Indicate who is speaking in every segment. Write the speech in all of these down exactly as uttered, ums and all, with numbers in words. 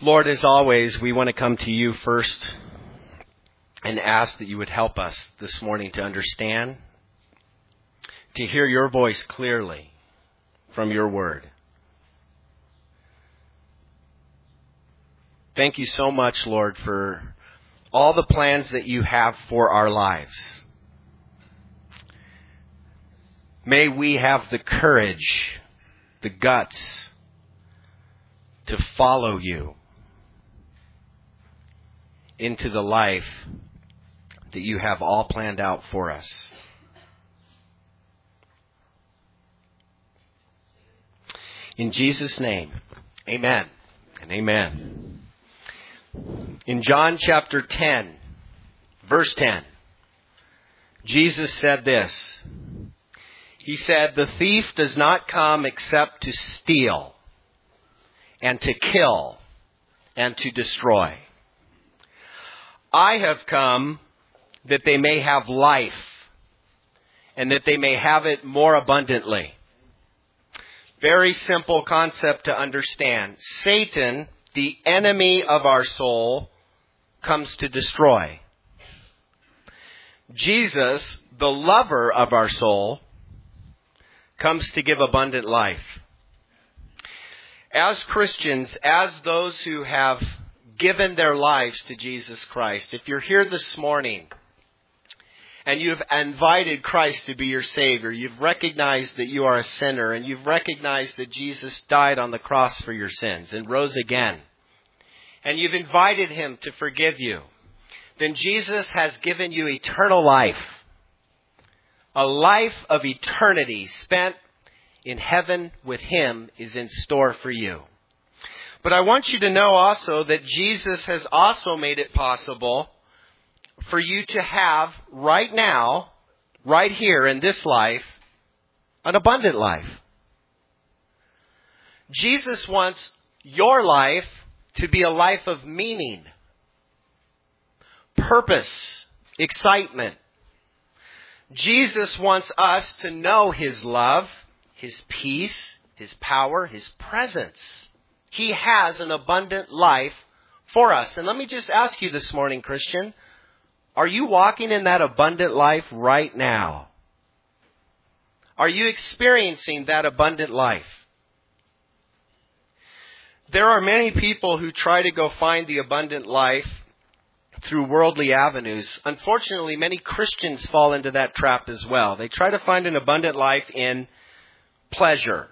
Speaker 1: Lord, as always, we want to come to you first and ask that you would help us this morning to understand, to hear your voice clearly from your word. Thank you so much, Lord, for all the plans that you have for our lives. May we have the courage, the guts to follow you into the life that you have all planned out for us. In Jesus' name, amen and amen. In John chapter ten, verse ten, Jesus said this. He said, "The thief does not come except to steal and to kill and to destroy. I have come that they may have life and that they may have it more abundantly." Very simple concept to understand. Satan, the enemy of our soul, comes to destroy. Jesus, the lover of our soul, comes to give abundant life. As Christians, as those who have given their lives to Jesus Christ, if you're here this morning and you've invited Christ to be your Savior, you've recognized that you are a sinner, and you've recognized that Jesus died on the cross for your sins and rose again, and you've invited Him to forgive you, then Jesus has given you eternal life. A life of eternity spent in heaven with Him is in store for you. But I want you to know also that Jesus has also made it possible for you to have right now, right here in this life, an abundant life. Jesus wants your life to be a life of meaning, purpose, excitement. Jesus wants us to know His love, His peace, His power, His presence. He has an abundant life for us. And let me just ask you this morning, Christian, are you walking in that abundant life right now? Are you experiencing that abundant life? There are many people who try to go find the abundant life through worldly avenues. Unfortunately, many Christians fall into that trap as well. They try to find an abundant life in pleasure,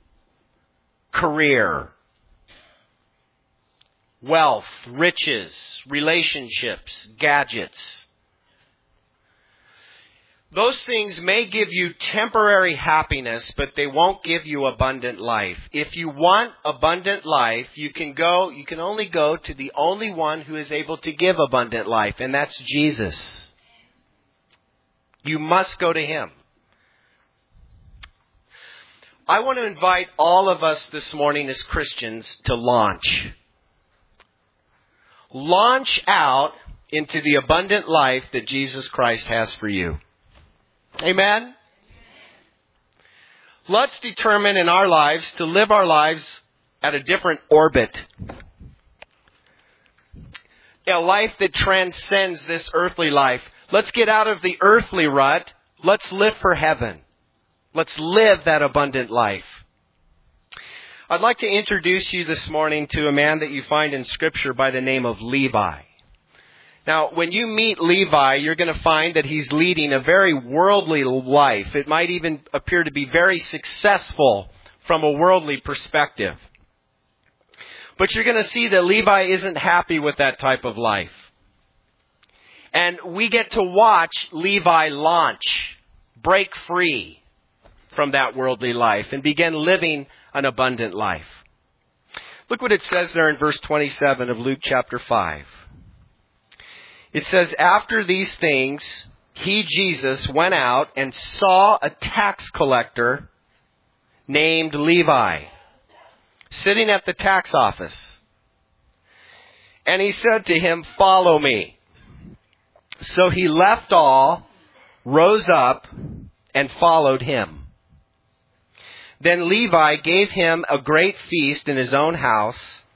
Speaker 1: career, wealth, riches, relationships, gadgets. Those things may give you temporary happiness, but they won't give you abundant life. If you want abundant life, you can go, you can only go to the only one who is able to give abundant life, and that's Jesus. You must go to Him. I want to invite all of us this morning as Christians to launch. Launch out into the abundant life that Jesus Christ has for you. Amen? Let's determine in our lives to live our lives at a different orbit. A life that transcends this earthly life. Let's get out of the earthly rut. Let's live for heaven. Let's live that abundant life. I'd like to introduce you this morning to a man that you find in Scripture by the name of Levi. Now, when you meet Levi, you're going to find that he's leading a very worldly life. It might even appear to be very successful from a worldly perspective. But you're going to see that Levi isn't happy with that type of life. And we get to watch Levi launch, break free from that worldly life and begin living an abundant life. Look what it says there in verse twenty-seven of Luke chapter five. It says, "After these things, he, Jesus, went out and saw a tax collector named Levi sitting at the tax office. And he said to him, 'Follow me.' So he left all, rose up, and followed him. Then Levi gave him a great feast in his own house,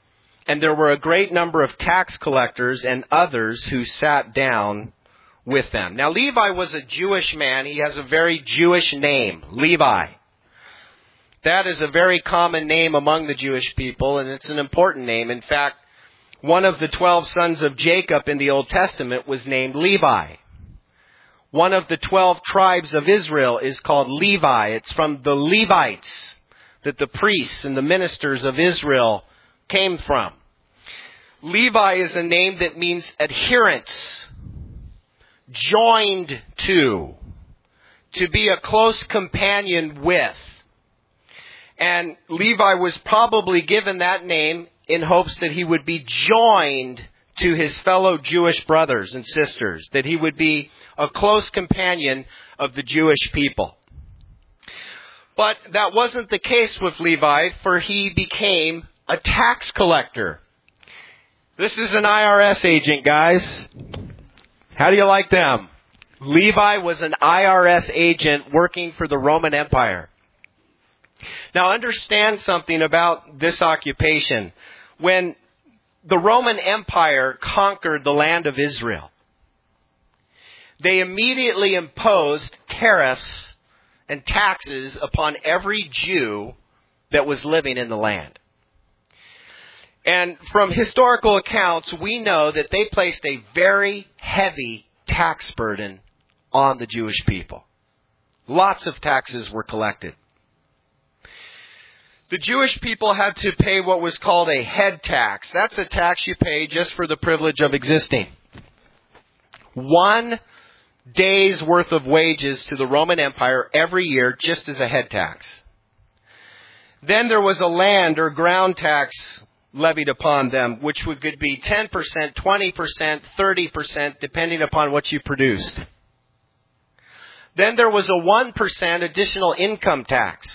Speaker 1: And there were a great number of tax collectors and others who sat down with them. Now, Levi was a Jewish man. He has a very Jewish name, Levi. That is a very common name among the Jewish people, and it's an important name. In fact, one of the twelve sons of Jacob in the Old Testament was named Levi. One of the twelve tribes of Israel is called Levi. It's from the Levites that the priests and the ministers of Israel came from. Levi is a name that means adherence, joined to, to be a close companion with. And Levi was probably given that name in hopes that he would be joined to his fellow Jewish brothers and sisters, that he would be a close companion of the Jewish people. But that wasn't the case with Levi, for he became a tax collector. This is an I R S agent, guys. How do you like them? Levi was an I R S agent working for the Roman Empire. Now understand something about this occupation. When the Roman Empire conquered the land of Israel, they immediately imposed tariffs and taxes upon every Jew that was living in the land. And from historical accounts, we know that they placed a very heavy tax burden on the Jewish people. Lots of taxes were collected. The Jewish people had to pay what was called a head tax. That's a tax you pay just for the privilege of existing. One day's worth of wages to the Roman Empire every year just as a head tax. Then there was a land or ground tax levied upon them, which would could be ten percent, twenty percent, thirty percent, depending upon what you produced. Then there was a one percent additional income tax.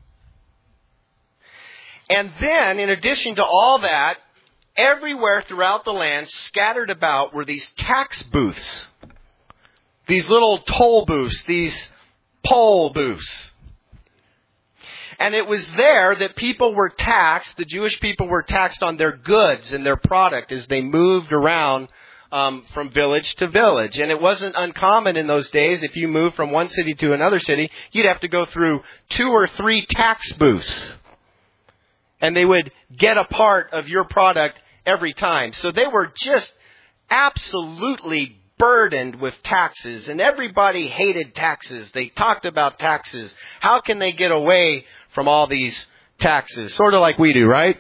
Speaker 1: And then, in addition to all that, everywhere throughout the land, scattered about, were these tax booths. These little toll booths, these poll booths. And it was there that people were taxed, the Jewish people were taxed on their goods and their product as they moved around um, from village to village. And it wasn't uncommon in those days, if you moved from one city to another city, you'd have to go through two or three tax booths. And they would get a part of your product every time. So they were just absolutely burdened with taxes. And everybody hated taxes. They talked about taxes. How can they get away from all these taxes? Sort of like we do, right?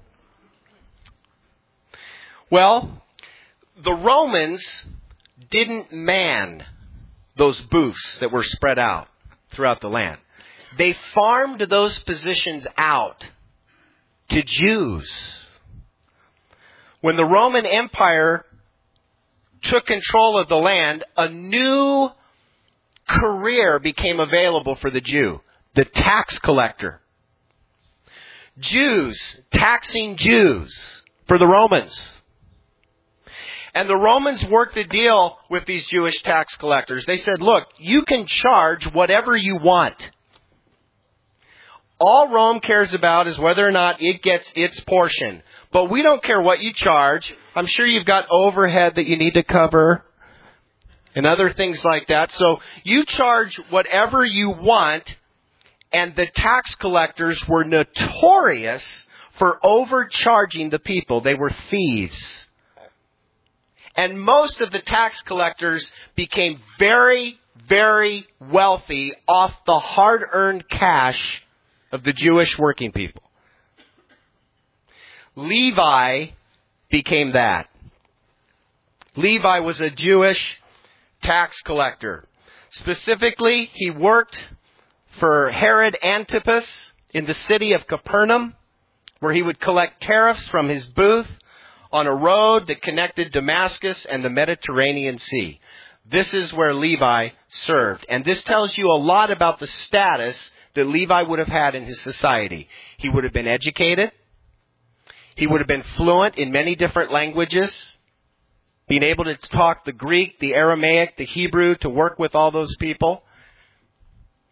Speaker 1: Well, the Romans didn't man those booths that were spread out throughout the land. They farmed those positions out to Jews. When the Roman Empire took control of the land, a new career became available for the Jew, the tax collector. Jews taxing Jews for the Romans. And the Romans worked a deal with these Jewish tax collectors. They said, look, you can charge whatever you want. All Rome cares about is whether or not it gets its portion. But we don't care what you charge. I'm sure you've got overhead that you need to cover and other things like that. So you charge whatever you want. And the tax collectors were notorious for overcharging the people. They were thieves. And most of the tax collectors became very, very wealthy off the hard-earned cash of the Jewish working people. Levi became that. Levi was a Jewish tax collector. Specifically, he worked for Herod Antipas in the city of Capernaum, where he would collect tariffs from his booth on a road that connected Damascus and the Mediterranean Sea. This is where Levi served. And this tells you a lot about the status that Levi would have had in his society. He would have been educated. He would have been fluent in many different languages, being able to talk the Greek, the Aramaic, the Hebrew, to work with all those people.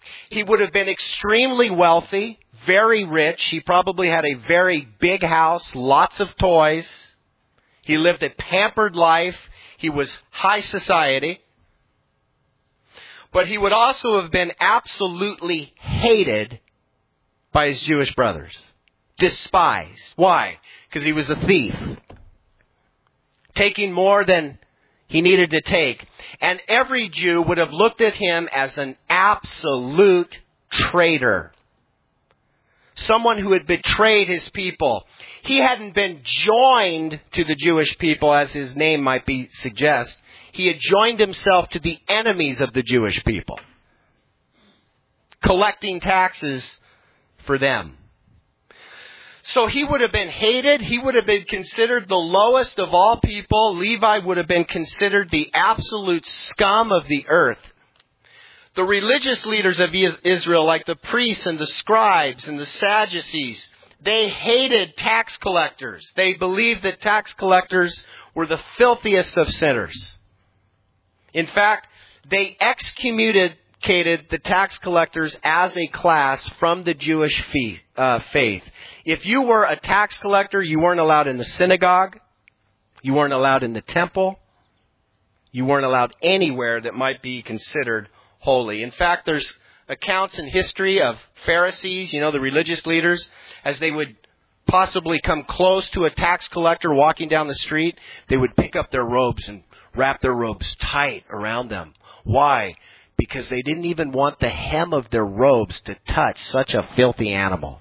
Speaker 1: He would have been extremely wealthy, very rich. He probably had a very big house, lots of toys. He lived a pampered life. He was high society. But he would also have been absolutely hated by his Jewish brothers. Despised. Why? Because he was a thief. Taking more than he needed to take. And every Jew would have looked at him as an absolute traitor. Someone who had betrayed his people. He hadn't been joined to the Jewish people, as his name might be suggest. He had joined himself to the enemies of the Jewish people, collecting taxes for them. So he would have been hated. He would have been considered the lowest of all people. Levi would have been considered the absolute scum of the earth. The religious leaders of Israel, like the priests and the scribes and the Sadducees, they hated tax collectors. They believed that tax collectors were the filthiest of sinners. In fact, they excommunicated the tax collectors as a class from the Jewish fee, uh, faith. If you were a tax collector, you weren't allowed in the synagogue. You weren't allowed in the temple. You weren't allowed anywhere that might be considered holy. In fact, there's accounts in history of Pharisees, you know, the religious leaders, as they would possibly come close to a tax collector walking down the street, they would pick up their robes and wrap their robes tight around them. Why? Because they didn't even want the hem of their robes to touch such a filthy animal.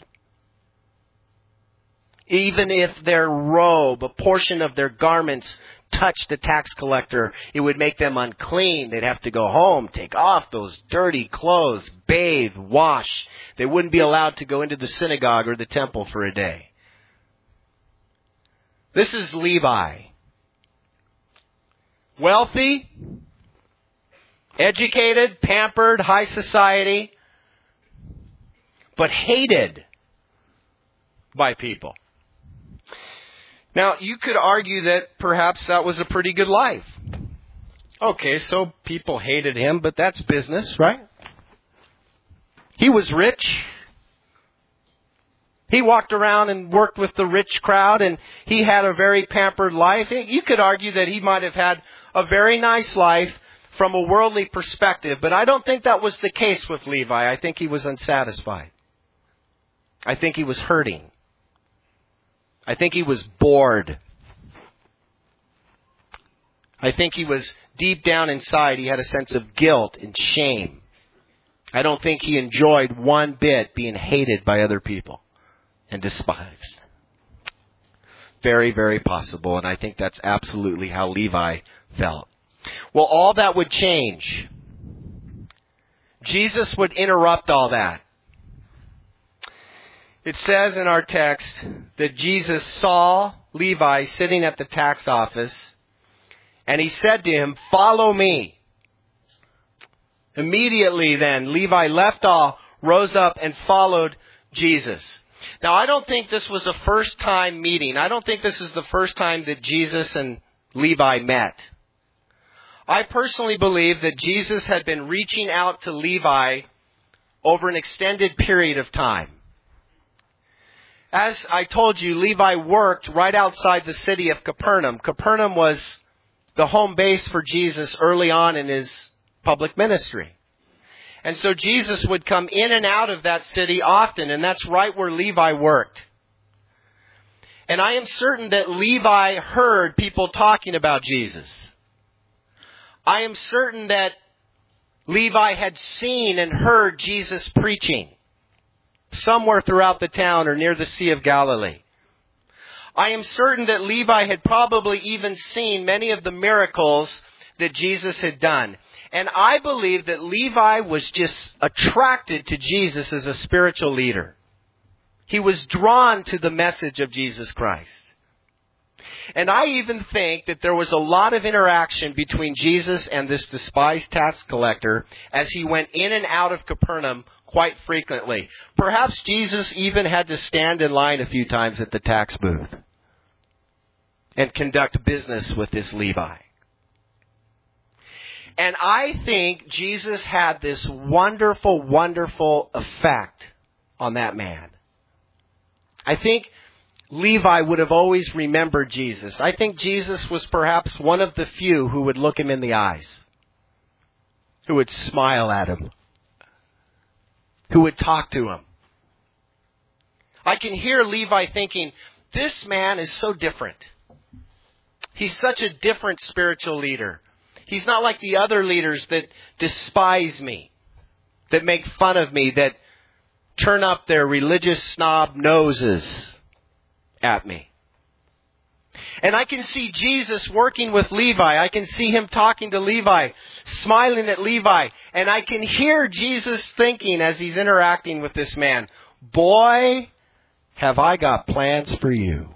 Speaker 1: Even if their robe, a portion of their garments, touched the tax collector, it would make them unclean. They'd have to go home, take off those dirty clothes, bathe, wash. They wouldn't be allowed to go into the synagogue or the temple for a day. This is Levi. Wealthy, educated, pampered, high society, but hated by people. Now, you could argue that perhaps that was a pretty good life. Okay, so people hated him, but that's business, right? He was rich. He walked around and worked with the rich crowd, and he had a very pampered life. You could argue that he might have had a very nice life from a worldly perspective, but I don't think that was the case with Levi. I think he was unsatisfied. I think he was hurting. I think he was bored. I think he was deep down inside, he had a sense of guilt and shame. I don't think he enjoyed one bit being hated by other people and despised. Very, very possible, and I think that's absolutely how Levi felt. Well, all that would change. Jesus would interrupt all that. It says in our text that Jesus saw Levi sitting at the tax office, and he said to him, "Follow me." Immediately then, Levi left all, rose up, and followed Jesus. Now, I don't think this was a first-time meeting. I don't think this is the first time that Jesus and Levi met. I personally believe that Jesus had been reaching out to Levi over an extended period of time. As I told you, Levi worked right outside the city of Capernaum. Capernaum was the home base for Jesus early on in his public ministry. And so Jesus would come in and out of that city often, and that's right where Levi worked. And I am certain that Levi heard people talking about Jesus. I am certain that Levi had seen and heard Jesus preaching somewhere throughout the town or near the Sea of Galilee. I am certain that Levi had probably even seen many of the miracles that Jesus had done. And I believe that Levi was just attracted to Jesus as a spiritual leader. He was drawn to the message of Jesus Christ. And I even think that there was a lot of interaction between Jesus and this despised tax collector as he went in and out of Capernaum quite frequently. Perhaps Jesus even had to stand in line a few times at the tax booth and conduct business with this Levi. And I think Jesus had this wonderful, wonderful effect on that man. I think Levi would have always remembered Jesus. I think Jesus was perhaps one of the few who would look him in the eyes, who would smile at him, who would talk to him. I can hear Levi thinking, this man is so different. He's such a different spiritual leader. He's not like the other leaders that despise me, that make fun of me, that turn up their religious snob noses at me. And I can see Jesus working with Levi. I can see him talking to Levi, smiling at Levi. And I can hear Jesus thinking as he's interacting with this man, boy, have I got plans for you.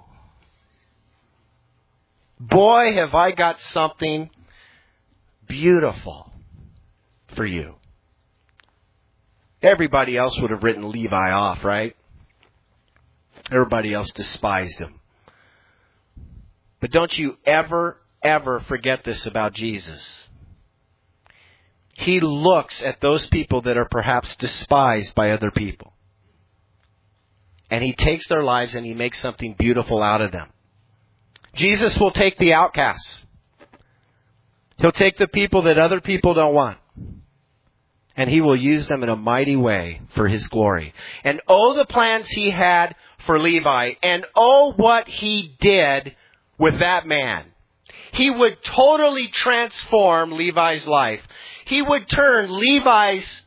Speaker 1: Boy, have I got something beautiful for you. Everybody else would have written Levi off, right? Everybody else despised him. But don't you ever, ever forget this about Jesus. He looks at those people that are perhaps despised by other people. And he takes their lives and he makes something beautiful out of them. Jesus will take the outcasts. He'll take the people that other people don't want. And he will use them in a mighty way for his glory. And oh, the plans he had for Levi. And oh, what he did with that man. He would totally transform Levi's life. He would turn Levi's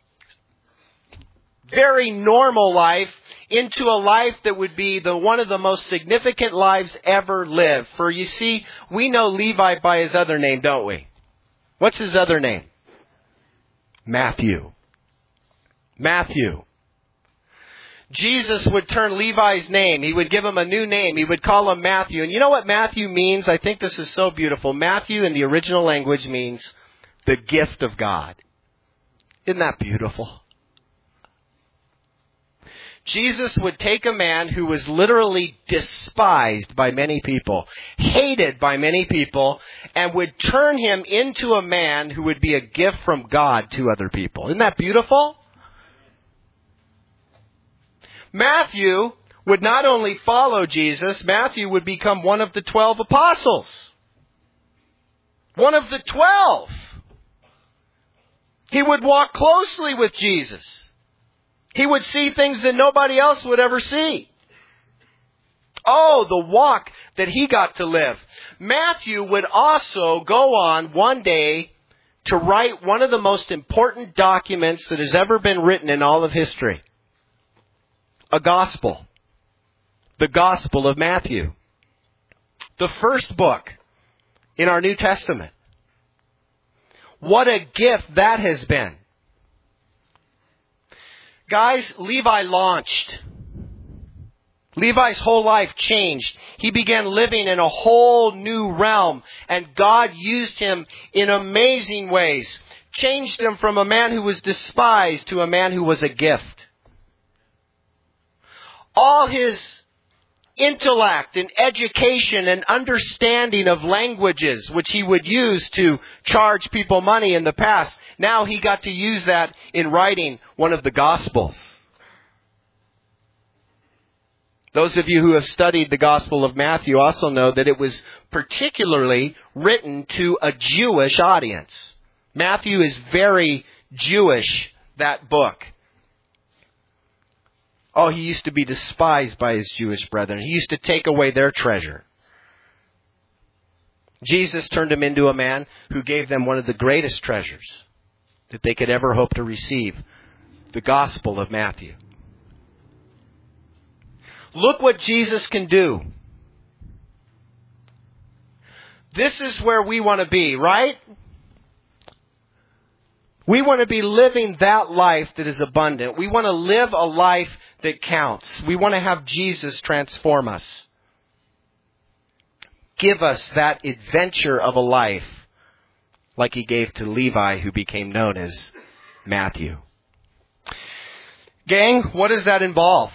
Speaker 1: very normal life into a life that would be the one of the most significant lives ever lived. For you see, we know Levi by his other name, don't we? What's his other name? Matthew. Matthew. Jesus would turn Levi's name. He would give him a new name. He would call him Matthew. And you know what Matthew means? I think this is so beautiful. Matthew in the original language means the gift of God. Isn't that beautiful? Jesus would take a man who was literally despised by many people, hated by many people, and would turn him into a man who would be a gift from God to other people. Isn't that beautiful? Matthew would not only follow Jesus, Matthew would become one of the twelve apostles. One of the twelve. He would walk closely with Jesus. He would see things that nobody else would ever see. Oh, the walk that he got to live. Matthew would also go on one day to write one of the most important documents that has ever been written in all of history. A gospel. The Gospel of Matthew. The first book in our New Testament. What a gift that has been. Guys, Levi launched. Levi's whole life changed. He began living in a whole new realm. And God used him in amazing ways. Changed him from a man who was despised to a man who was a gift. All his intellect and education and understanding of languages, which he would use to charge people money in the past, now he got to use that in writing one of the Gospels. Those of you who have studied the Gospel of Matthew also know that it was particularly written to a Jewish audience. Matthew is very Jewish, that book. Oh, he used to be despised by his Jewish brethren. He used to take away their treasure. Jesus turned him into a man who gave them one of the greatest treasures that they could ever hope to receive. The Gospel of Matthew. Look what Jesus can do. This is where we want to be, right? We want to be living that life that is abundant. We want to live a life that counts. We want to have Jesus transform us. Give us that adventure of a life like he gave to Levi, who became known as Matthew. Gang, what does that involve?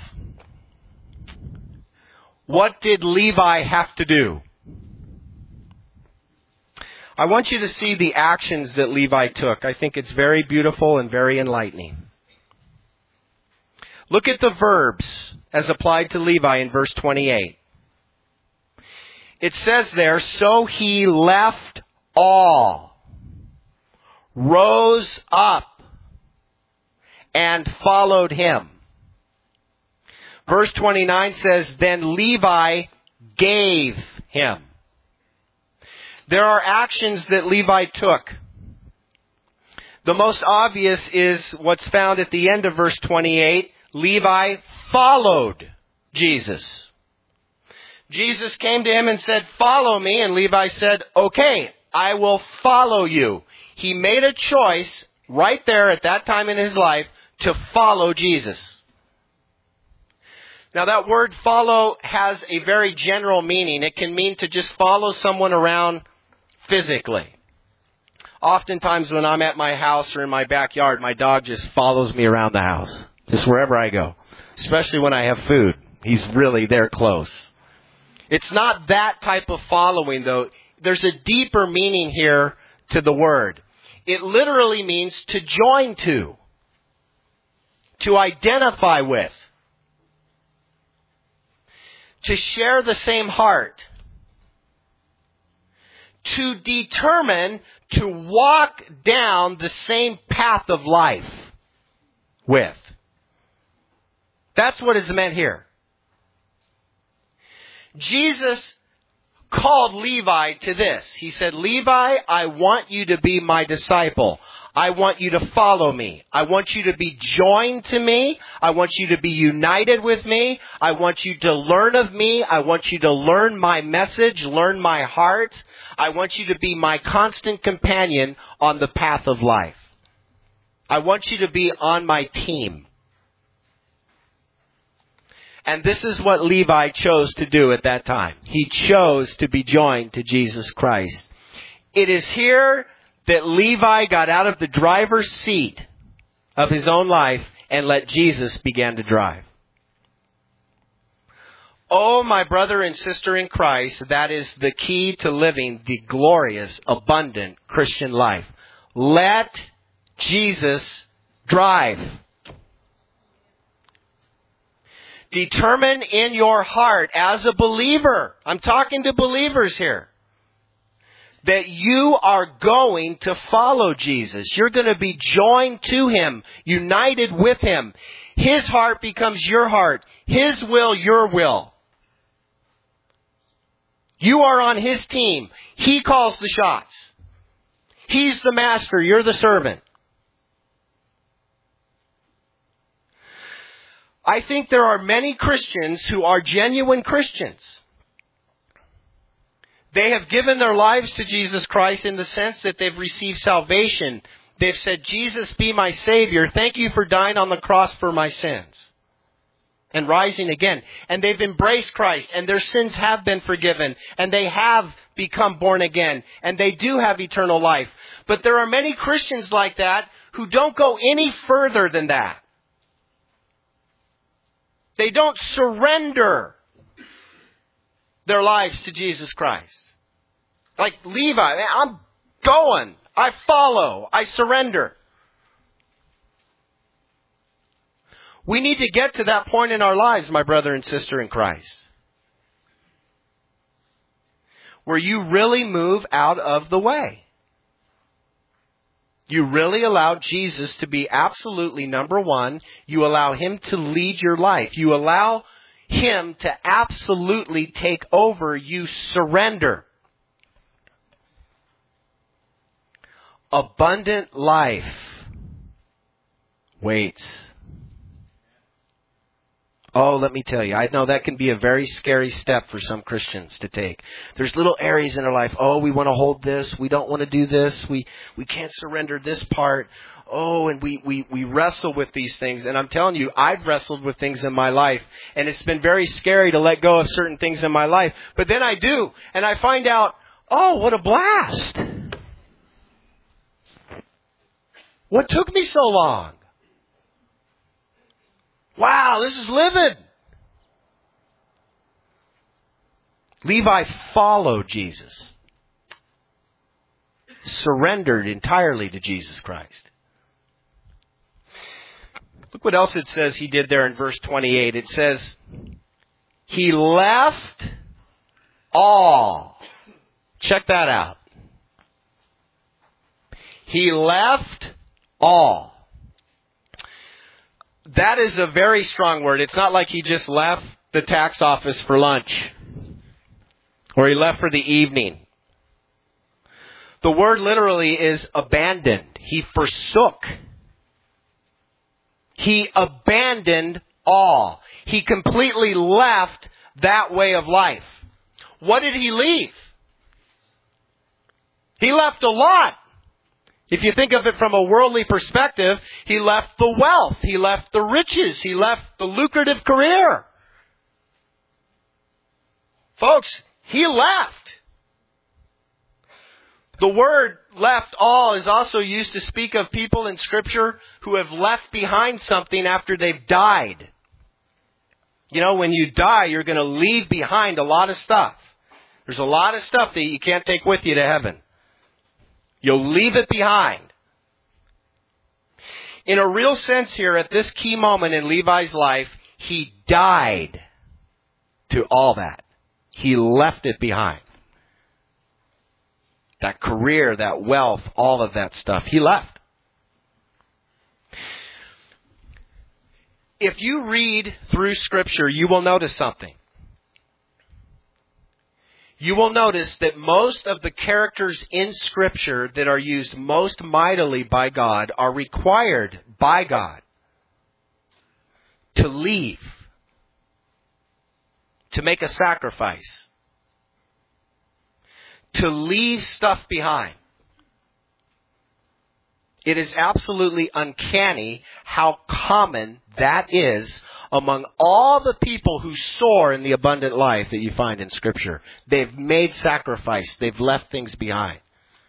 Speaker 1: What did Levi have to do? I want you to see the actions that Levi took. I think it's very beautiful and very enlightening. Look at the verbs as applied to Levi in verse twenty-eight. It says there, so he left all, rose up, and followed him. Verse twenty-nine says, then Levi gave him. There are actions that Levi took. The most obvious is what's found at the end of verse twenty-eight. Levi followed Jesus. Jesus came to him and said, follow me. And Levi said, okay, I will follow you. He made a choice right there at that time in his life to follow Jesus. Now that word follow has a very general meaning. It can mean to just follow someone around physically. Oftentimes when I'm at my house or in my backyard, my dog just follows me around the house. Just wherever I go. Especially when I have food. He's really there close. It's not that type of following, though. There's a deeper meaning here to the word. It literally means to join to. To identify with. To share the same heart. To determine to walk down the same path of life with. That's what is meant here. Jesus called Levi to this. He said, Levi, I want you to be my disciple. I want you to follow me. I want you to be joined to me. I want you to be united with me. I want you to learn of me. I want you to learn my message, learn my heart. I want you to be my constant companion on the path of life. I want you to be on my team. And this is what Levi chose to do at that time. He chose to be joined to Jesus Christ. It is here that Levi got out of the driver's seat of his own life and let Jesus begin to drive. Oh, my brother and sister in Christ, that is the key to living the glorious, abundant Christian life. Let Jesus drive. Determine in your heart as a believer, I'm talking to believers here, that you are going to follow Jesus. You're going to be joined to Him, united with Him. His heart becomes your heart. His will, your will. You are on His team. He calls the shots. He's the master. You're the servant. I think there are many Christians who are genuine Christians. They have given their lives to Jesus Christ in the sense that they've received salvation. They've said, Jesus, be my Savior. Thank you for dying on the cross for my sins. And rising again. And they've embraced Christ. And their sins have been forgiven. And they have become born again. And they do have eternal life. But there are many Christians like that who don't go any further than that. They don't surrender their lives to Jesus Christ. Like Levi, I'm going. I follow. I surrender. We need to get to that point in our lives, my brother and sister in Christ, where you really move out of the way. You really allow Jesus to be absolutely number one. You allow Him to lead your life. You allow Him to absolutely take over. You surrender. Abundant life waits. Oh, let me tell you, I know that can be a very scary step for some Christians to take. There's little areas in their life. Oh, we want to hold this. We don't want to do this. We we can't surrender this part. Oh, and we, we, we wrestle with these things. And I'm telling you, I've wrestled with things in my life. And it's been very scary to let go of certain things in my life. But then I do. And I find out, oh, what a blast. What took me so long? Wow, this is living. Levi followed Jesus. surrendered entirely to Jesus Christ. Look what else it says he did there in verse twenty-eight. It says, he left all. Check that out. He left all. That is a very strong word. It's not like he just left the tax office for lunch, or he left for the evening. The word literally is abandoned. He forsook. He abandoned all. He completely left that way of life. What did he leave? He left a lot. If you think of it from a worldly perspective, he left the wealth, he left the riches, he left the lucrative career. Folks, he left. The word left all is also used to speak of people in Scripture who have left behind something after they've died. You know, when you die, you're going to leave behind a lot of stuff. There's a lot of stuff that you can't take with you to heaven. You'll leave it behind. In a real sense here, at this key moment in Levi's life, he died to all that. He left it behind. That career, that wealth, all of that stuff, he left. If you read through Scripture, you will notice something. You will notice that most of the characters in Scripture that are used most mightily by God are required by God to leave, to make a sacrifice, to leave stuff behind. It is absolutely uncanny how common that is among all the people who soar in the abundant life that you find in Scripture. They've made sacrifice. They've left things behind.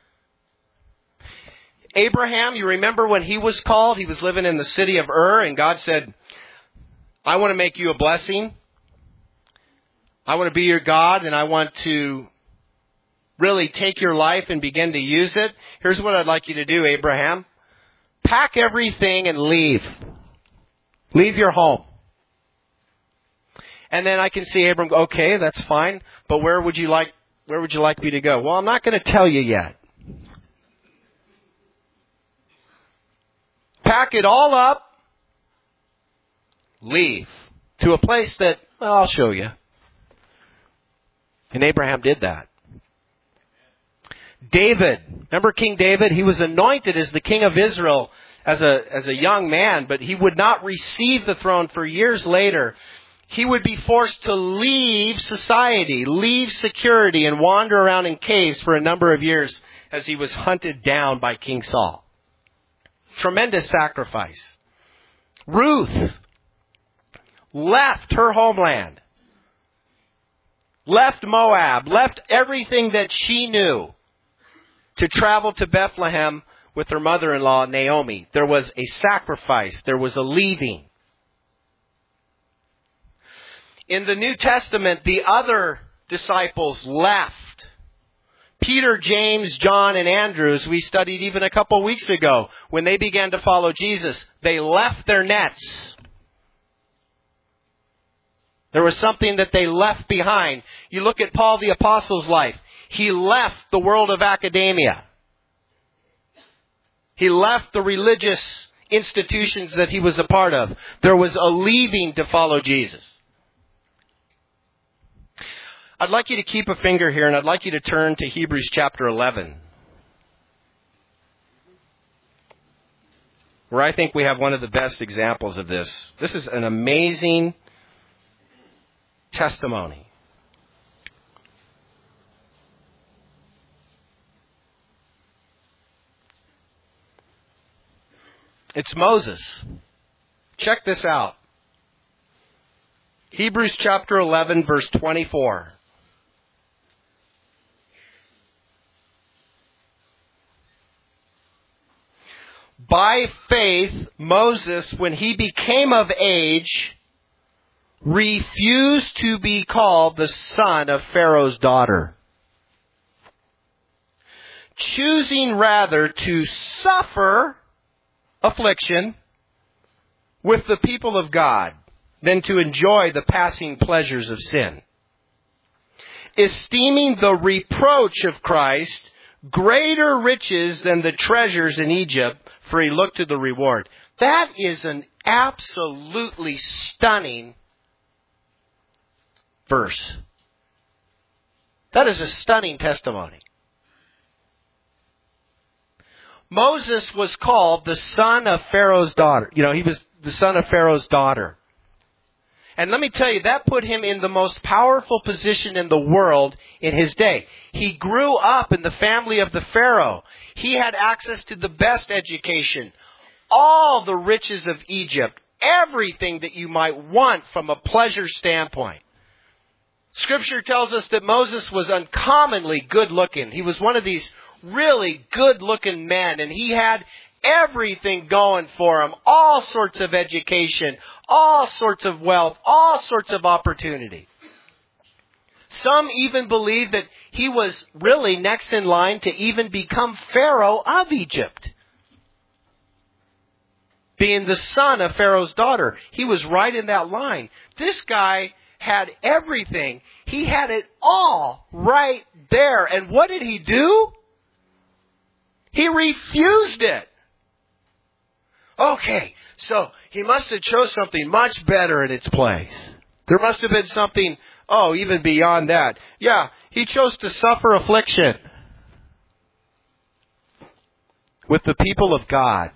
Speaker 1: Abraham, you remember when he was called? He was living in the city of Ur, and God said, I want to make you a blessing. I want to be your God, and I want to really take your life and begin to use it. Here's what I'd like you to do, Abraham. Pack everything and leave. Leave your home. And then I can see Abram go, okay, that's fine, but where would you like, where would you like me to go? Well, I'm not going to tell you yet. Pack it all up. Leave. To a place that, well, I'll show you. And Abraham did that. David, remember King David? He was anointed as the king of Israel as a, as a young man, but he would not receive the throne for years later. He would be forced to leave society, leave security, and wander around in caves for a number of years as he was hunted down by King Saul. Tremendous sacrifice. Ruth left her homeland, left Moab, left everything that she knew to travel to Bethlehem with her mother-in-law, Naomi. There was a sacrifice. There was a leaving. In the New Testament, the other disciples left. Peter, James, John, and Andrew, as we studied even a couple weeks ago, when they began to follow Jesus, they left their nets. There was something that they left behind. You look at Paul the Apostle's life. He left the world of academia. He left the religious institutions that he was a part of. There was a leaving to follow Jesus. I'd like you to keep a finger here, and I'd like you to turn to Hebrews chapter eleven, where I think we have one of the best examples of this. This is an amazing testimony. It's Moses. Check this out. Hebrews chapter eleven, verse twenty-four. By faith, Moses, when he became of age, refused to be called the son of Pharaoh's daughter, choosing rather to suffer affliction with the people of God than to enjoy the passing pleasures of sin. Esteeming the reproach of Christ greater riches than the treasures in Egypt, for he looked to the reward. That is an absolutely stunning verse. That is a stunning testimony. Moses was called the son of Pharaoh's daughter. You know, he was the son of Pharaoh's daughter. And let me tell you, that put him in the most powerful position in the world in his day. He grew up in the family of the Pharaoh. He had access to the best education, all the riches of Egypt, everything that you might want from a pleasure standpoint. Scripture tells us that Moses was uncommonly good looking. He was one of these really good looking men, and he had everything going for him, all sorts of education, all sorts of wealth, all sorts of opportunity. Some even believe that he was really next in line to even become Pharaoh of Egypt. Being the son of Pharaoh's daughter, he was right in that line. This guy had everything. He had it all right there. And what did he do? He refused it. Okay, so he must have chose something much better in its place. There must have been something, oh, even beyond that. Yeah, he chose to suffer affliction with the people of God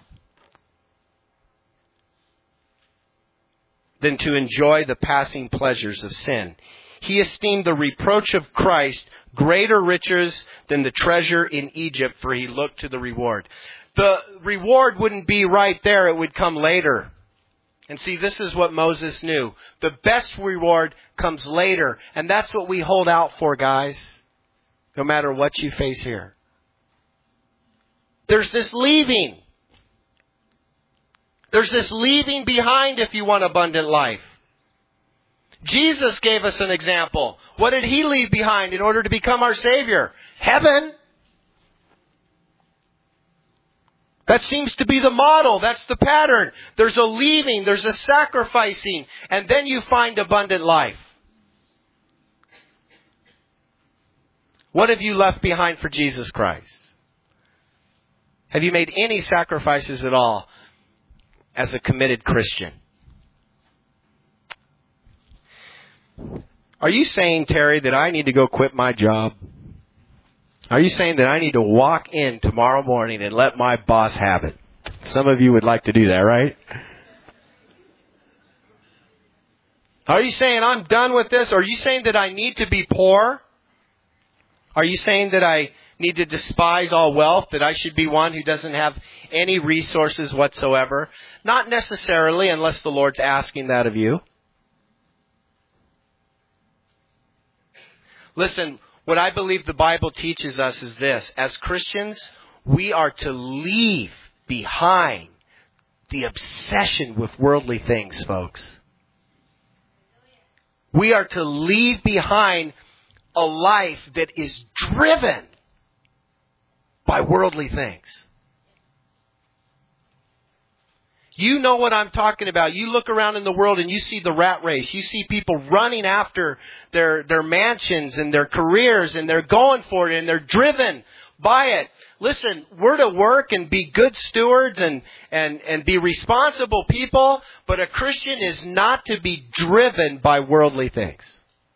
Speaker 1: than to enjoy the passing pleasures of sin. He esteemed the reproach of Christ greater riches than the treasure in Egypt, for he looked to the reward. The reward wouldn't be right there, it would come later. And see, this is what Moses knew. The best reward comes later, and that's what we hold out for, guys, no matter what you face here. There's this leaving. There's this leaving behind if you want abundant life. Jesus gave us an example. What did he leave behind in order to become our Savior? Heaven. That seems to be the model. That's the pattern. There's a leaving, there's a sacrificing, and then you find abundant life. What have you left behind for Jesus Christ? Have you made any sacrifices at all as a committed Christian? Are you saying, Terry, that I need to go quit my job? Are you saying that I need to walk in tomorrow morning and let my boss have it? Some of you would like to do that, right? Are you saying I'm done with this? Are you saying that I need to be poor? Are you saying that I need to despise all wealth, that I should be one who doesn't have any resources whatsoever? Not necessarily, unless the Lord's asking that of you. Listen, what I believe the Bible teaches us is this. As Christians, we are to leave behind the obsession with worldly things, folks. We are to leave behind a life that is driven by worldly things. You know what I'm talking about. You look around in the world and you see the rat race. You see people running after their, their mansions and their careers, and they're going for it and they're driven by it. Listen, we're to work and be good stewards and, and, and be responsible people, but a Christian is not to be driven by worldly things.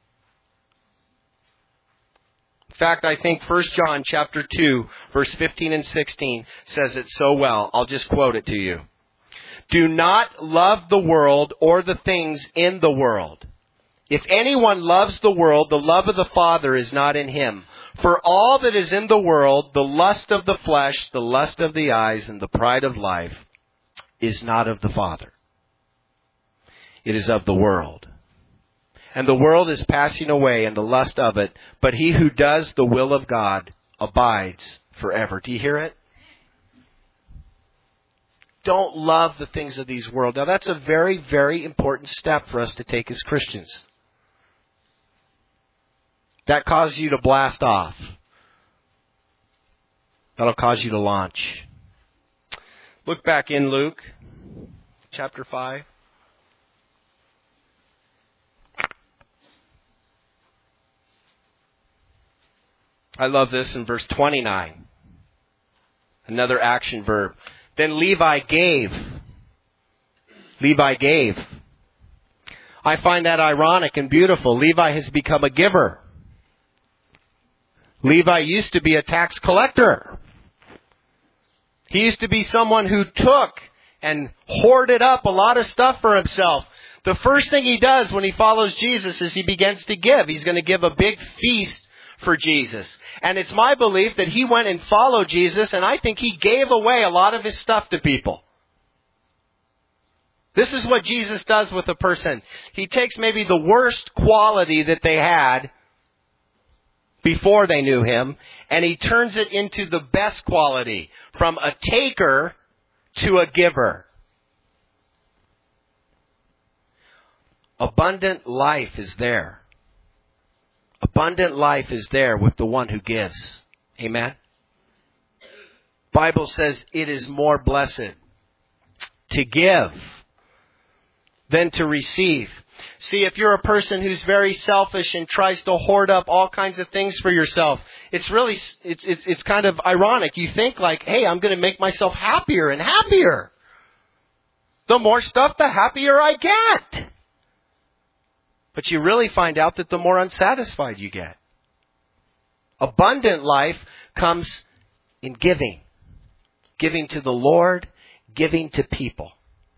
Speaker 1: In fact, I think First John chapter two, verse fifteen and sixteen says it so well. I'll just quote it to you. Do not love the world or the things in the world. If anyone loves the world, the love of the Father is not in him. For all that is in the world, the lust of the flesh, the lust of the eyes, and the pride of life, is not of the Father. It is of the world. And the world is passing away, and the lust of it, but he who does the will of God abides forever. Do you hear it? Don't love the things of these world. Now that's a very, very important step for us to take as Christians. That causes you to blast off. That'll cause you to launch. Look back in Luke chapter five. I love this in verse twenty-nine. Another action verb. Then Levi gave. Levi gave. I find that ironic and beautiful. Levi has become a giver. Levi used to be a tax collector. He used to be someone who took and hoarded up a lot of stuff for himself. The first thing he does when he follows Jesus is he begins to give. He's going to give a big feast for Jesus. And it's my belief that he went and followed Jesus, and I think he gave away a lot of his stuff to people. This is what Jesus does with a person. He takes maybe the worst quality that they had before they knew him, and he turns it into the best quality, from a taker to a giver. Abundant life is there. Abundant life is there with the one who gives. Amen? Bible says it is more blessed to give than to receive. See, if you're a person who's very selfish and tries to hoard up all kinds of things for yourself, it's really, it's, it's, it's kind of ironic. You think like, hey, I'm going to make myself happier and happier. The more stuff, the happier I get. But you really find out that the more unsatisfied you get. Abundant life comes in giving. Giving to the Lord, giving to people.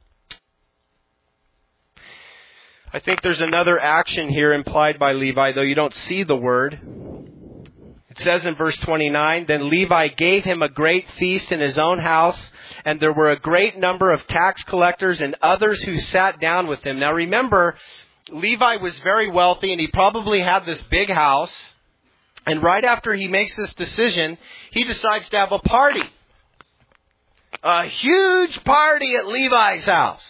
Speaker 1: I think there's another action here implied by Levi, though you don't see the word. It says in verse twenty-nine, Then Levi gave him a great feast in his own house, and there were a great number of tax collectors and others who sat down with him. Now remember, Levi was very wealthy, and he probably had this big house. And right after he makes this decision, he decides to have a party. A huge party at Levi's house.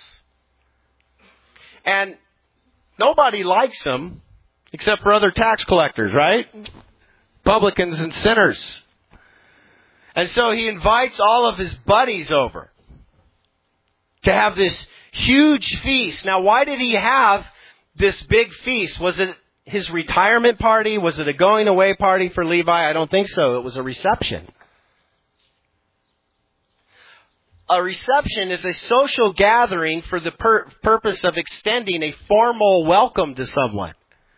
Speaker 1: And nobody likes him except for other tax collectors, right? Publicans and sinners. And so he invites all of his buddies over to have this huge feast. Now, why did he have this big feast? Was it his retirement party? Was it a going away party for Levi? I don't think so. It was a reception. A reception is a social gathering for the pur- purpose of extending a formal welcome to someone.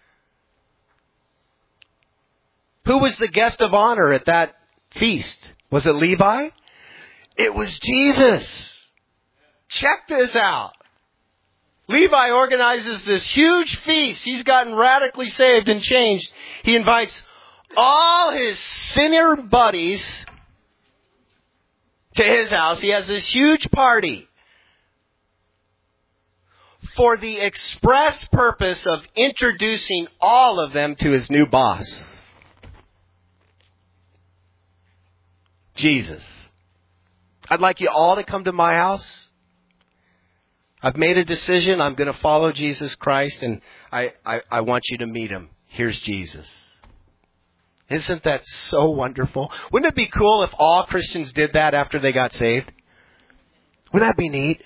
Speaker 1: Who was the guest of honor at that feast? Was it Levi? It was Jesus. Check this out. Levi organizes this huge feast. He's gotten radically saved and changed. He invites all his sinner buddies to his house. He has this huge party for the express purpose of introducing all of them to his new boss, Jesus. I'd like you all to come to my house. I've made a decision. I'm going to follow Jesus Christ, and I, I, I want you to meet him. Here's Jesus. Isn't that so wonderful? Wouldn't it be cool if all Christians did that after they got saved? Wouldn't that be neat?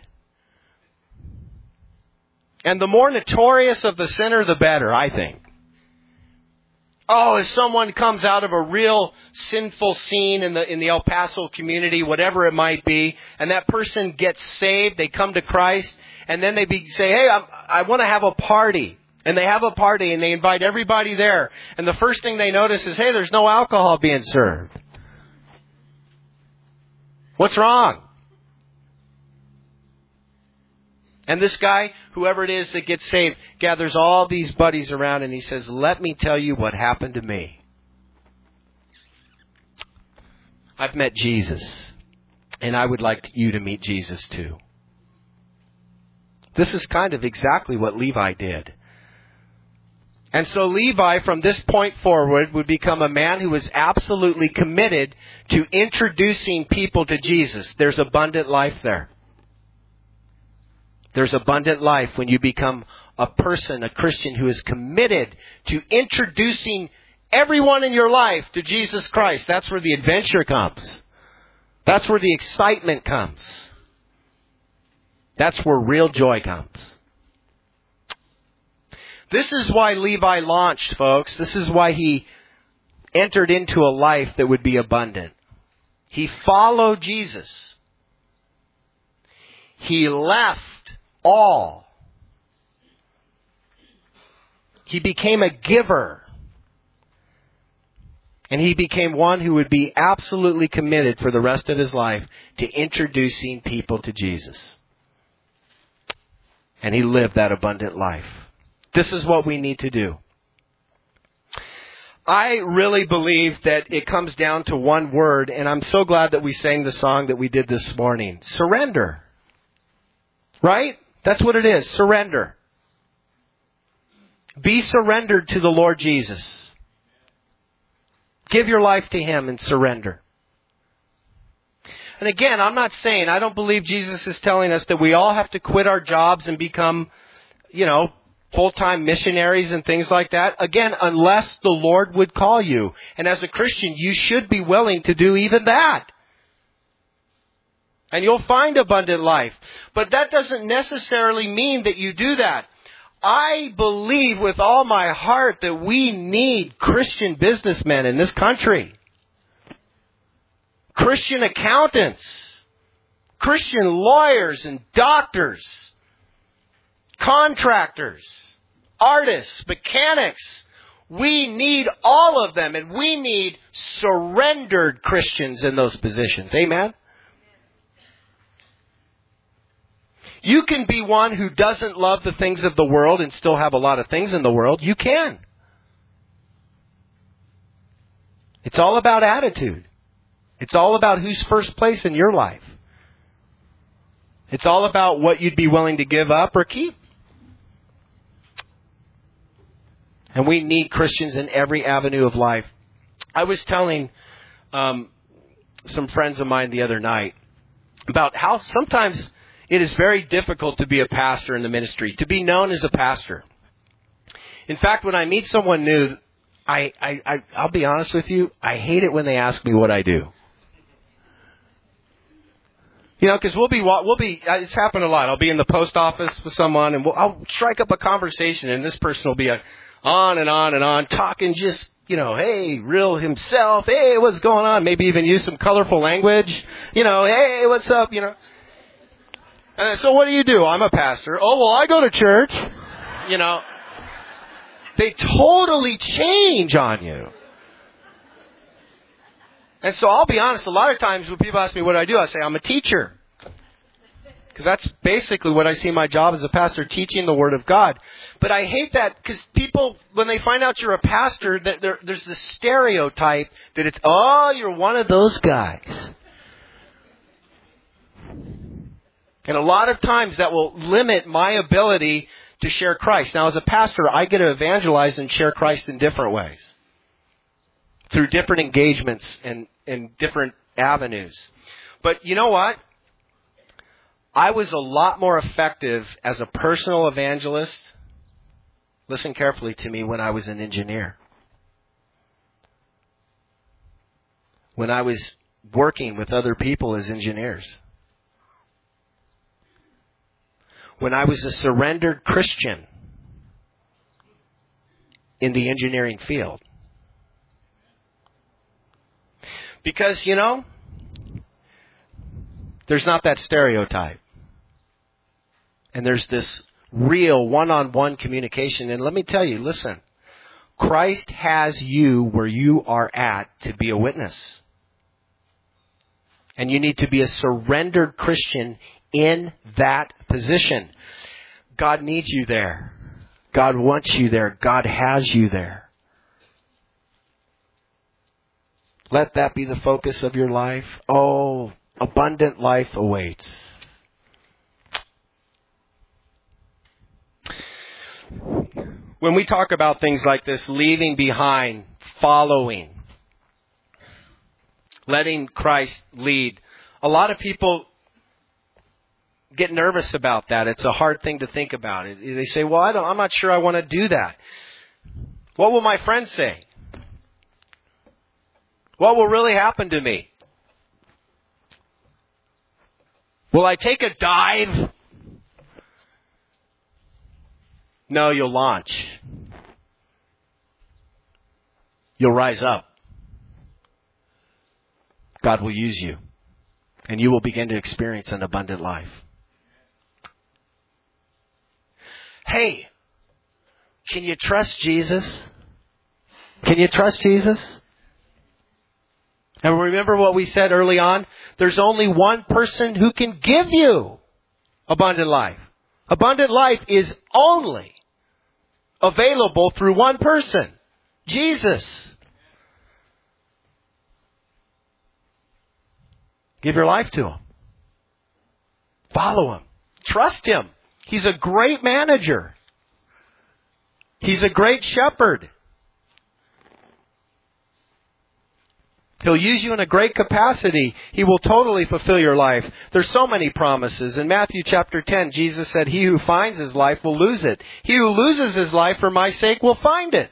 Speaker 1: And the more notorious of the sinner, the better, I think. Oh, if someone comes out of a real sinful scene in the in the El Paso community, whatever it might be, and that person gets saved, they come to Christ, and then they be, say, hey, I, I want to have a party. And they have a party, and they invite everybody there. And the first thing they notice is, hey, there's no alcohol being served. What's wrong? And this guy, whoever it is that gets saved, gathers all these buddies around, and he says, let me tell you what happened to me. I've met Jesus, and I would like you to meet Jesus too. This is kind of exactly what Levi did. And so Levi, from this point forward, would become a man who was absolutely committed to introducing people to Jesus. There's abundant life there. There's abundant life when you become a person, a Christian who is committed to introducing everyone in your life to Jesus Christ. That's where the adventure comes. That's where the excitement comes. That's where real joy comes. This is why Levi launched, folks. This is why he entered into a life that would be abundant. He followed Jesus. He left all. He became a giver. And he became one who would be absolutely committed for the rest of his life to introducing people to Jesus. And he lived that abundant life. This is what we need to do. I really believe that it comes down to one word, and I'm so glad that we sang the song that we did this morning. Surrender. Right? That's what it is. Surrender. Be surrendered to the Lord Jesus. Give your life to Him and surrender. And again, I'm not saying, I don't believe Jesus is telling us that we all have to quit our jobs and become, you know, full-time missionaries and things like that. Again, unless the Lord would call you. And as a Christian, you should be willing to do even that. And you'll find abundant life. But that doesn't necessarily mean that you do that. I believe with all my heart that we need Christian businessmen in this country. Christian accountants. Christian lawyers and doctors. Contractors. Artists. Mechanics. We need all of them, and we need surrendered Christians in those positions. Amen? You can be one who doesn't love the things of the world and still have a lot of things in the world. You can. It's all about attitude. It's all about who's first place in your life. It's all about what you'd be willing to give up or keep. And we need Christians in every avenue of life. I was telling um, some friends of mine the other night about how sometimes it is very difficult to be a pastor in the ministry, to be known as a pastor. In fact, when I meet someone new, I, I, I, I'll be honest with you, I hate it when they ask me what I do. You know, because we'll be, we'll be, it's happened a lot. I'll be in the post office with someone and we'll, I'll strike up a conversation and this person will be a, on and on and on, talking just, you know, hey, real himself, hey, what's going on? Maybe even use some colorful language, you know, hey, what's up, you know. And so what do you do? I'm a pastor. Oh, well, I go to church. You know, they totally change on you. And so I'll be honest, a lot of times when people ask me what do I do, I say I'm a teacher. Because that's basically what I see my job as a pastor, teaching the Word of God. But I hate that because people, when they find out you're a pastor, that there, there's this stereotype that it's, oh, you're one of those guys. And a lot of times that will limit my ability to share Christ. Now, as a pastor, I get to evangelize and share Christ in different ways. Through different engagements and, and different avenues. But you know what? I was a lot more effective as a personal evangelist. Listen carefully to me, when I was an engineer. When I was working with other people as engineers. When I was a surrendered Christian in the engineering field. Because, you know, there's not that stereotype. And there's this real one-on-one communication. And let me tell you, listen, Christ has you where you are at to be a witness. And you need to be a surrendered Christian in that position. God needs you there. God wants you there. God has you there. Let that be the focus of your life. Oh, abundant life awaits. When we talk about things like this, leaving behind, following, letting Christ lead, a lot of people get nervous about that. It's a hard thing to think about. They say, well, I don't, I'm not sure I want to do that. What will my friends say? What will really happen to me? Will I take a dive? No, you'll launch. You'll rise up. God will use you. And you will begin to experience an abundant life. Hey, can you trust Jesus? Can you trust Jesus? And remember what we said early on? There's only one person who can give you abundant life. Abundant life is only available through one person, Jesus. Give your life to Him. Follow Him. Trust Him. He's a great manager. He's a great shepherd. He'll use you in a great capacity. He will totally fulfill your life. There's so many promises. In Matthew chapter ten, Jesus said, he who finds his life will lose it. He who loses his life for my sake will find it.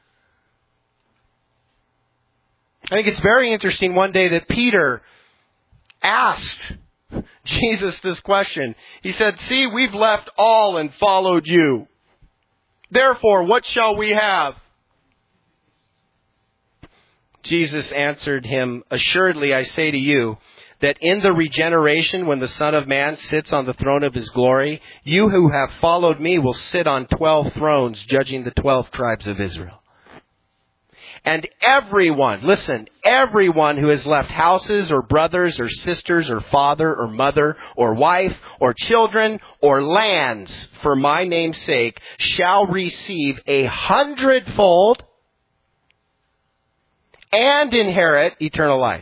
Speaker 1: I think it's very interesting one day that Peter asked Jesus this question. He said, see, we've left all and followed you. Therefore, what shall we have? Jesus answered him, assuredly I say to you, that in the regeneration when the Son of Man sits on the throne of His glory, you who have followed me will sit on twelve thrones, judging the twelve tribes of Israel. And everyone, listen, everyone who has left houses or brothers or sisters or father or mother or wife or children or lands for my name's sake shall receive a hundredfold and inherit eternal life.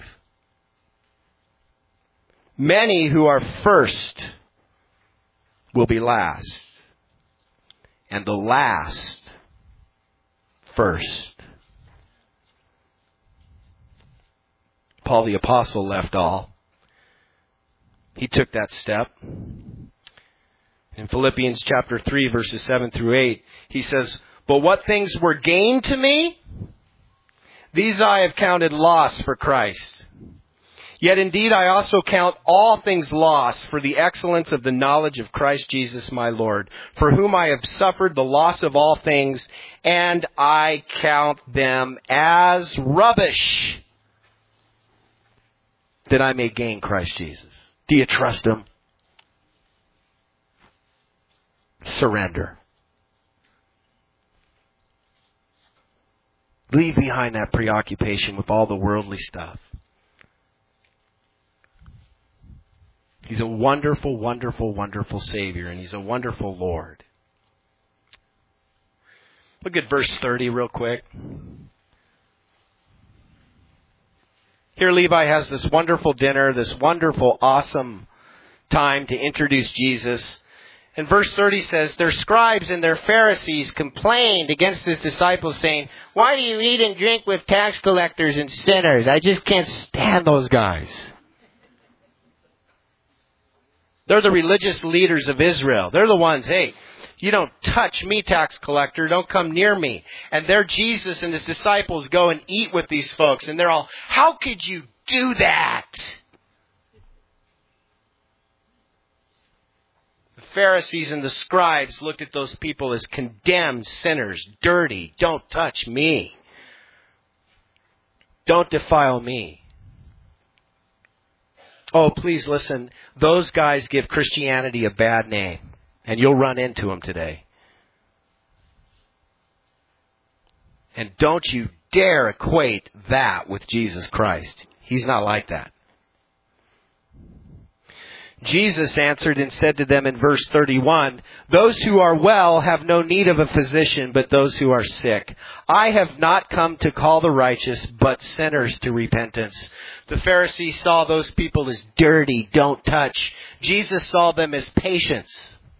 Speaker 1: Many who are first will be last, and the last first. Paul the Apostle left all. He took that step. In Philippians chapter three, verses seven through eight, he says, but what things were gained to me, these I have counted loss for Christ. Yet indeed I also count all things loss for the excellence of the knowledge of Christ Jesus my Lord, for whom I have suffered the loss of all things, and I count them as rubbish, that I may gain Christ Jesus. Do you trust Him? Surrender. Leave behind that preoccupation with all the worldly stuff. He's a wonderful, wonderful, wonderful Savior, and He's a wonderful Lord. Look at verse thirty real quick. Here Levi has this wonderful dinner, this wonderful, awesome time to introduce Jesus. And verse thirty says, their scribes and their Pharisees complained against His disciples, saying, why do you eat and drink with tax collectors and sinners? I just can't stand those guys. They're the religious leaders of Israel. They're the ones, hey, you don't touch me, tax collector. Don't come near me. And there Jesus and His disciples go and eat with these folks. And they're all, how could you do that? The Pharisees and the scribes looked at those people as condemned sinners, dirty. Don't touch me. Don't defile me. Oh, please listen. Those guys give Christianity a bad name. And you'll run into them today. And don't you dare equate that with Jesus Christ. He's not like that. Jesus answered and said to them in verse thirty-one, those who are well have no need of a physician, but those who are sick. I have not come to call the righteous, but sinners to repentance. The Pharisees saw those people as dirty, don't touch. Jesus saw them as patients,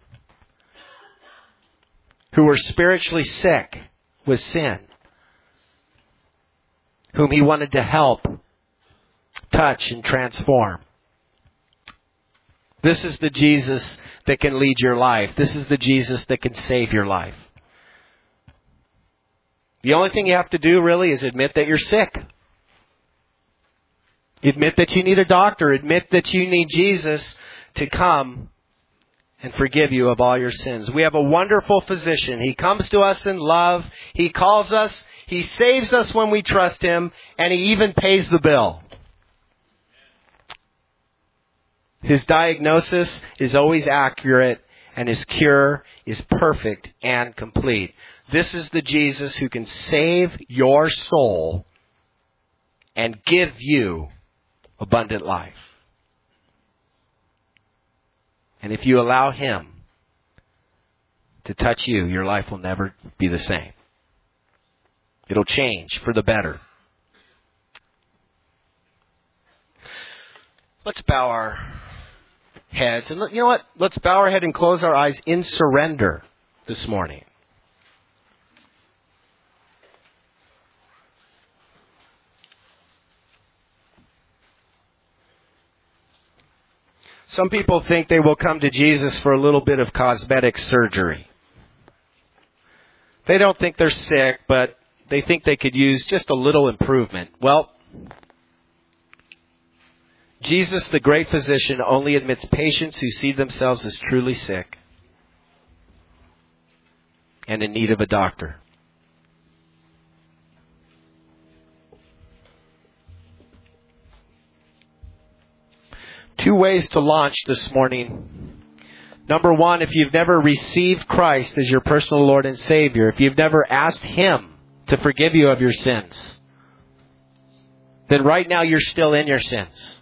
Speaker 1: who were spiritually sick with sin, whom He wanted to help, touch, and transform. This is the Jesus that can lead your life. This is the Jesus that can save your life. The only thing you have to do really is admit that you're sick. Admit that you need a doctor. Admit that you need Jesus to come and forgive you of all your sins. We have a wonderful physician. He comes to us in love. He calls us. He saves us when we trust Him. And He even pays the bill. His diagnosis is always accurate, and His cure is perfect and complete. This is the Jesus who can save your soul and give you abundant life. And if you allow Him to touch you, your life will never be the same. It'll change for the better. Let's bow our heads. And you know what? Let's bow our head and close our eyes in surrender this morning. Some people think they will come to Jesus for a little bit of cosmetic surgery. They don't think they're sick, but they think they could use just a little improvement. Well, Jesus, the great physician, only admits patients who see themselves as truly sick and in need of a doctor. Two ways to launch this morning. Number one, if you've never received Christ as your personal Lord and Savior, if you've never asked Him to forgive you of your sins, then right now you're still in your sins.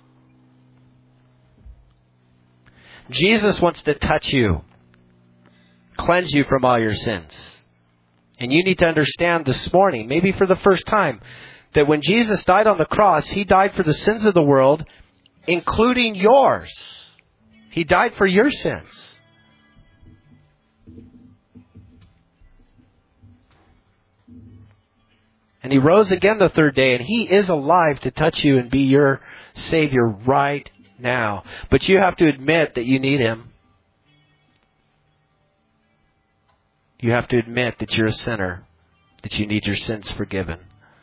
Speaker 1: Jesus wants to touch you, cleanse you from all your sins. And you need to understand this morning, maybe for the first time, that when Jesus died on the cross, He died for the sins of the world, including yours. He died for your sins. And He rose again the third day, and He is alive to touch you and be your Savior right now. But you have to admit that you need Him. You have to admit that you're a sinner, that you need your sins forgiven.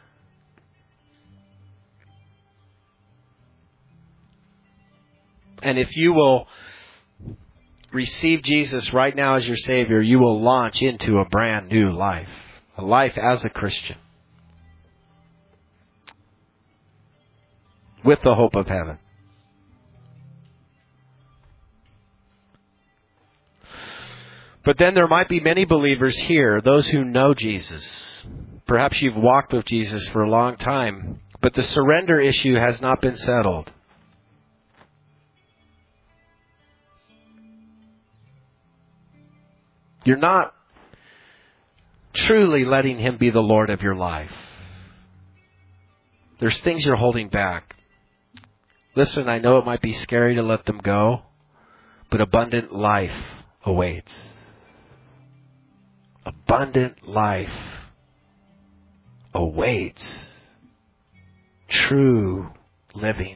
Speaker 1: And if you will receive Jesus right now as your Savior, you will launch into a brand new life, a life as a Christian, with the hope of heaven. But then there might be many believers here, those who know Jesus. Perhaps you've walked with Jesus for a long time, but the surrender issue has not been settled. You're not truly letting Him be the Lord of your life. There's things you're holding back. Listen, I know it might be scary to let them go, but abundant life awaits. Abundant life awaits. True living.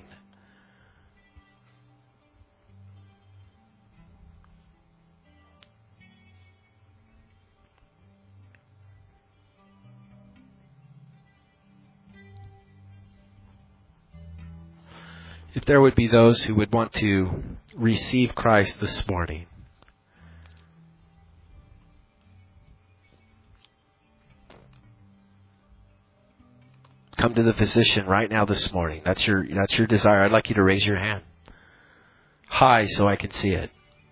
Speaker 1: If there would be those who would want to receive Christ this morning, come to the physician right now this morning. That's your that's your desire. I'd like you to raise your hand high so I can see it.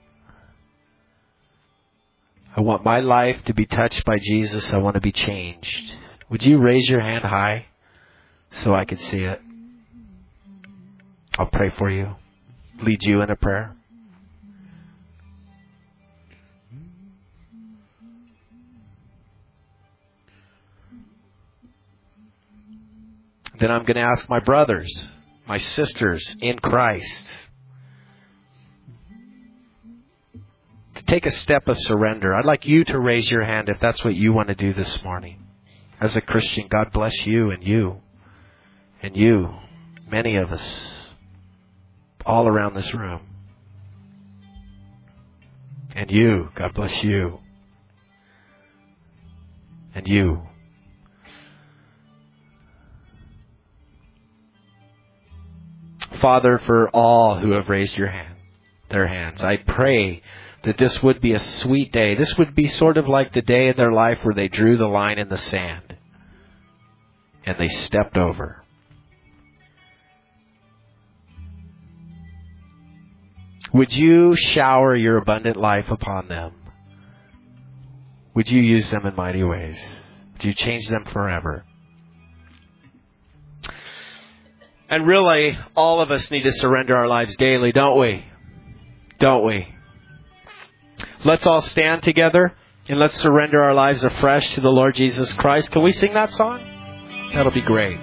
Speaker 1: I want my life to be touched by Jesus. I want to be changed. Would you raise your hand high so I can see it? I'll pray for you. Lead you in a prayer. Then I'm going to ask my brothers, my sisters in Christ, to take a step of surrender. I'd like you to raise your hand if that's what you want to do this morning. As a Christian, God bless you and you and you, many of us, all around this room. And you, God bless you. And you. Father, for all who have raised your hand, their hands. I pray that this would be a sweet day. This would be sort of like the day in their life where they drew the line in the sand and they stepped over. Would you shower your abundant life upon them? Would you use them in mighty ways? Would you change them forever? And really, all of us need to surrender our lives daily, don't we? Don't we? Let's all stand together and let's surrender our lives afresh to the Lord Jesus Christ. Can we sing that song? That'll be great.